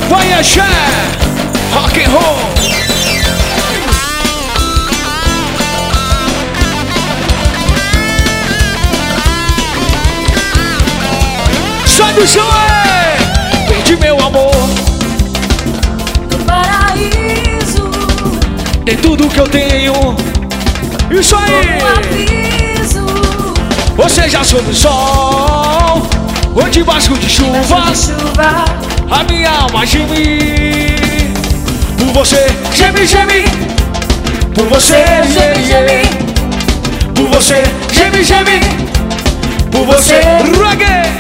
Vai axé, rock and roll. Sai do chão, perdi meu amor No paraíso, tem tudo que eu tenho. Isso por um aí. aviso. Você já sob o sol ou debaixo de chuva, Debaixo de chuva, a minha alma geme. Por você, geme, geme. Por você, geme, geme. Por você, geme, geme. Por você, reggae.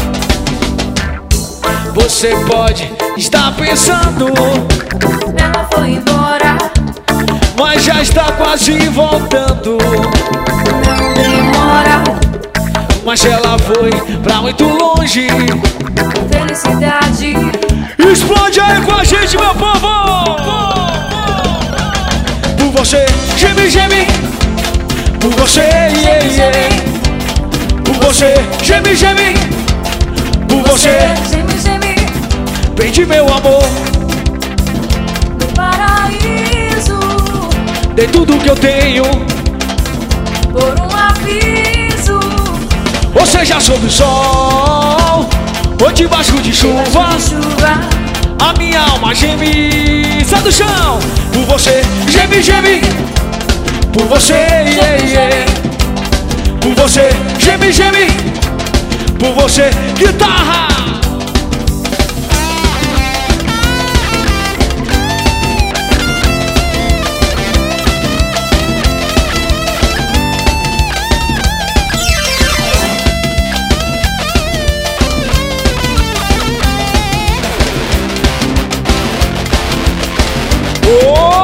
Você pode estar pensando, ela foi embora, mas já está quase voltando. não demora. Mas ela foi pra muito longe. Felicidade, Explode aí com a gente, meu povo! Por você, geme, geme. Por você, yeah, yeah. Por você, geme, geme. Por você, geme, geme. perdi meu amor. No paraíso, Dei tudo que eu tenho. por um aviso. Ou seja, sob o sol ou debaixo de chuva, Debaixo de chuva, a minha alma geme. Sai do chão. Por você, geme, geme. Por você, yeah, yeah. Por você, geme, geme. Por você, guitarra. Oh!